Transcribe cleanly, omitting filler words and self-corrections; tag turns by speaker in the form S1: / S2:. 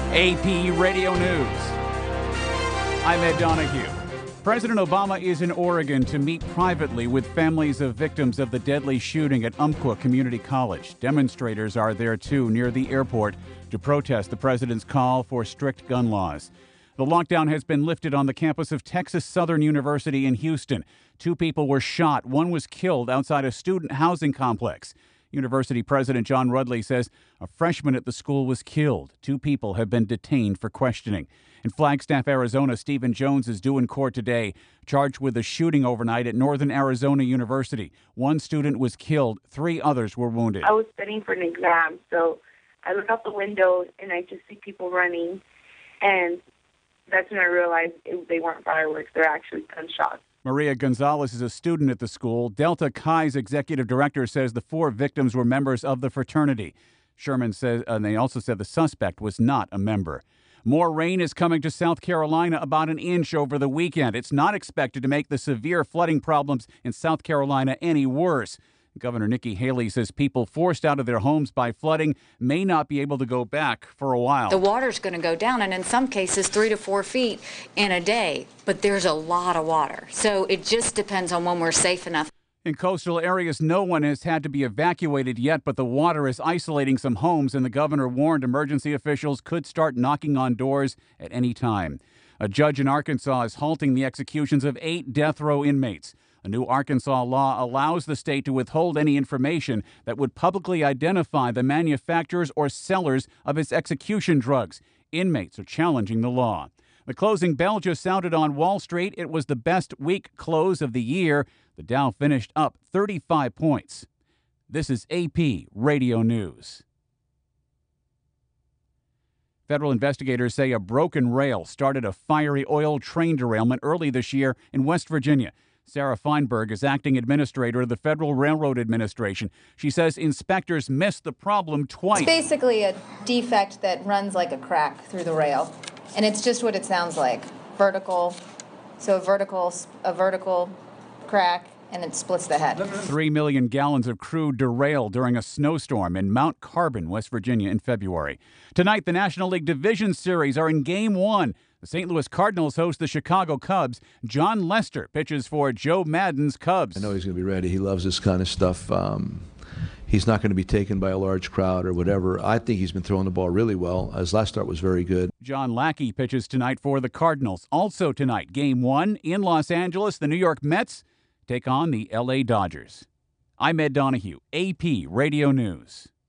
S1: AP Radio News. I'm Ed Donahue. President Obama is in Oregon to meet privately with families of victims of the deadly shooting at Umpqua Community College. Demonstrators are there, too, near the airport to protest the president's call for strict gun laws. The lockdown has been lifted on the campus of Texas Southern University in Houston. 2 people were shot. 1 was killed outside a student housing complex. University President John Rudley says a freshman at the school was killed. 2 people have been detained for questioning. In Flagstaff, Arizona, Stephen Jones is due in court today, charged with a shooting overnight at Northern Arizona University. 1 student was killed. 3 others were wounded.
S2: I was studying for an exam, so I look out the window and I just see people running, and that's when I realized they weren't fireworks. They're actually gunshots.
S1: Maria Gonzalez is a student at the school. Delta Chi's executive director says the 4 victims were members of the fraternity. Sherman says, and they also said the suspect was not a member. More rain is coming to South Carolina, about an inch over the weekend. It's not expected to make the severe flooding problems in South Carolina any worse. Governor Nikki Haley says people forced out of their homes by flooding may not be able to go back for a while.
S3: The water's going to go down, and in some cases 3 to 4 feet in a day, but there's a lot of water. So it just depends on when we're safe enough.
S1: In coastal areas, no one has had to be evacuated yet, but the water is isolating some homes, and the governor warned emergency officials could start knocking on doors at any time. A judge in Arkansas is halting the executions of 8 death row inmates. A new Arkansas law allows the state to withhold any information that would publicly identify the manufacturers or sellers of its execution drugs. Inmates are challenging the law. The closing bell just sounded on Wall Street. It was the best week close of the year. The Dow finished up 35 points. This is AP Radio News. Federal investigators say a broken rail started a fiery oil train derailment early this year in West Virginia. Sarah Feinberg is acting administrator of the Federal Railroad Administration. She says inspectors missed the problem twice.
S4: It's basically a defect that runs like a crack through the rail, and it's just what it sounds like. Vertical, so a vertical crack, and it splits the head.
S1: 3 million gallons of crude derailed during a snowstorm in Mount Carbon, West Virginia in February. Tonight, the National League Division Series are in Game 1. The St. Louis Cardinals host the Chicago Cubs. John Lester pitches for Joe Maddon's Cubs.
S5: I know he's going to be ready. He loves this kind of stuff. He's not going to be taken by a large crowd or whatever. I think he's been throwing the ball really well. His last start was very good.
S1: John Lackey pitches tonight for the Cardinals. Also tonight, Game 1 in Los Angeles, the New York Mets take on the L.A. Dodgers. I'm Ed Donahue, AP Radio News.